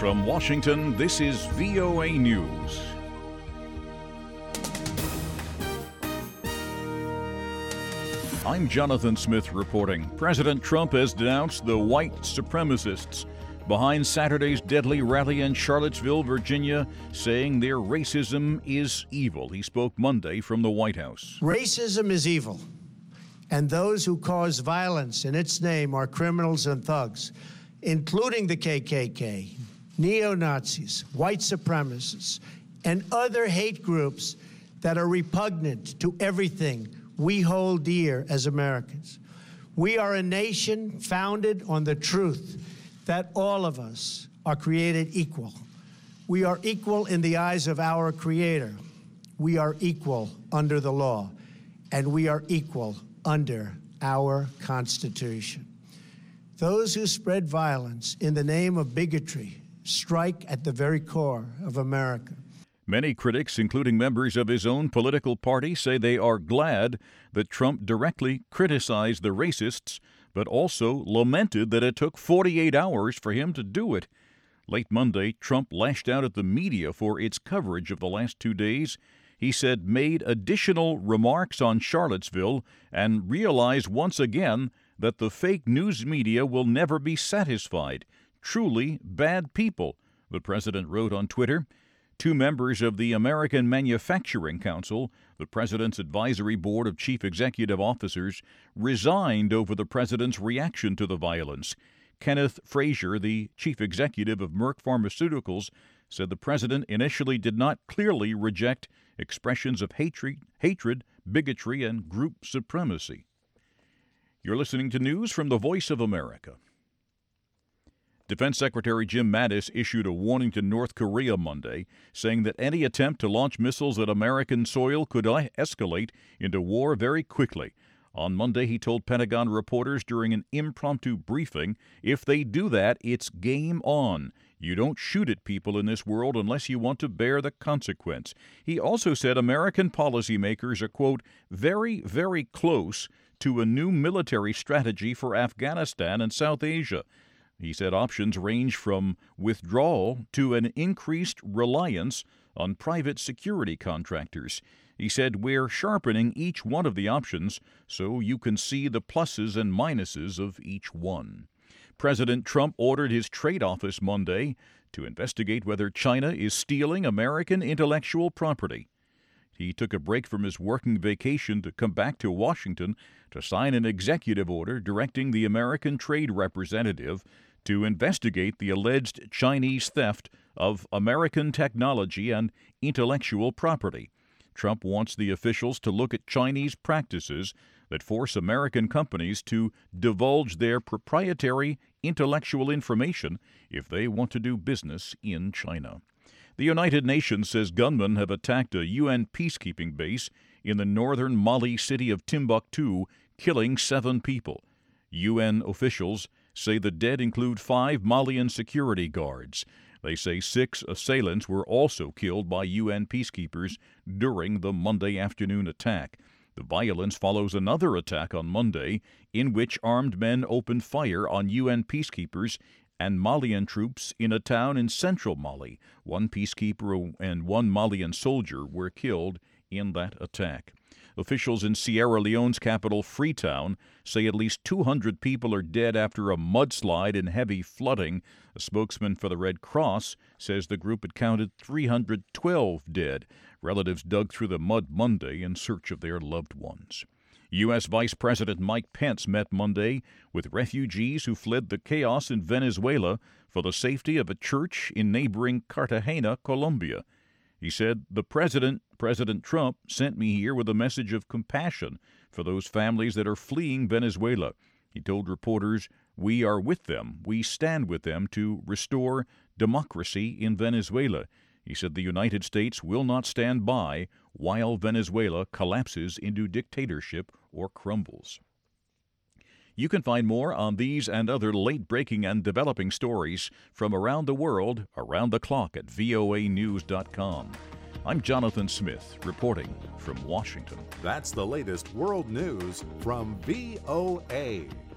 From Washington, this is VOA News. I'm Jonathan Smith reporting. President Trump has denounced the white supremacists behind Saturday's deadly rally in Charlottesville, Virginia, saying their racism is evil. He spoke Monday from the White House. Racism is evil, and those who cause violence in its name are criminals and thugs, including the KKK, neo-Nazis, white supremacists, and other hate groups that are repugnant to everything we hold dear as Americans. We are a nation founded on the truth that all of us are created equal. We are equal in the eyes of our Creator. We are equal under the law, and we are equal under our Constitution. Those who spread violence in the name of bigotry strike at the very core of America. Many critics, including members of his own political party, say they are glad that Trump directly criticized the racists, but also lamented that it took 48 hours for him to do it. Late Monday, Trump lashed out at the media for its coverage of the last 2 days. He said made additional remarks on Charlottesville and realized once again that the fake news media will never be satisfied. Truly bad people, the president wrote on Twitter. 2 members of the American Manufacturing Council, the president's advisory board of chief executive officers, resigned over the president's reaction to the violence. Kenneth Frazier, the chief executive of Merck Pharmaceuticals, said the president initially did not clearly reject expressions of hatred, bigotry, and group supremacy. You're listening to news from the Voice of America. Defense Secretary Jim Mattis issued a warning to North Korea Monday, saying that any attempt to launch missiles at American soil could escalate into war very quickly. On Monday, he told Pentagon reporters during an impromptu briefing, if they do that, it's game on. You don't shoot at people in this world unless you want to bear the consequence. He also said American policymakers are, quote, very, very close to a new military strategy for Afghanistan and South Asia. He said options range from withdrawal to an increased reliance on private security contractors. He said we're sharpening each one of the options so you can see the pluses and minuses of each one. President Trump ordered his trade office Monday to investigate whether China is stealing American intellectual property. He took a break from his working vacation to come back to Washington to sign an executive order directing the American trade representative to investigate the alleged Chinese theft of American technology and intellectual property. Trump wants the officials to look at Chinese practices that force American companies to divulge their proprietary intellectual information if they want to do business in China. The United Nations says gunmen have attacked a UN peacekeeping base in the northern Mali city of Timbuktu, killing 7 people. UN officials say the dead include 5 Malian security guards. They say 6 assailants were also killed by UN peacekeepers during the Monday afternoon attack. The violence follows another attack on Monday in which armed men opened fire on UN peacekeepers and Malian troops in a town in central Mali. 1 peacekeeper and 1 Malian soldier were killed in that attack. Officials in Sierra Leone's capital, Freetown, say at least 200 people are dead after a mudslide and heavy flooding. A spokesman for the Red Cross says the group had counted 312 dead. Relatives dug through the mud Monday in search of their loved ones. U.S. Vice President Mike Pence met Monday with refugees who fled the chaos in Venezuela for the safety of a church in neighboring Cartagena, Colombia. He said, President Trump sent me here with a message of compassion for those families that are fleeing Venezuela. He told reporters, we are with them. We stand with them to restore democracy in Venezuela. He said the United States will not stand by while Venezuela collapses into dictatorship or crumbles. You can find more on these and other late-breaking and developing stories from around the world, around the clock at voanews.com. I'm Jonathan Smith, reporting from Washington. That's the latest world news from VOA.